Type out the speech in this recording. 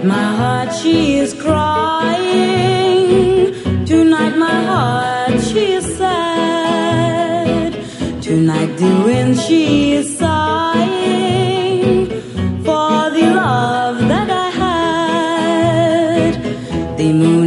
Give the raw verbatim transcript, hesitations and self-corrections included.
Tonight my heart she is crying. Tonight my heart she is sad. Tonight the wind she is sighing for the love that I had. The moon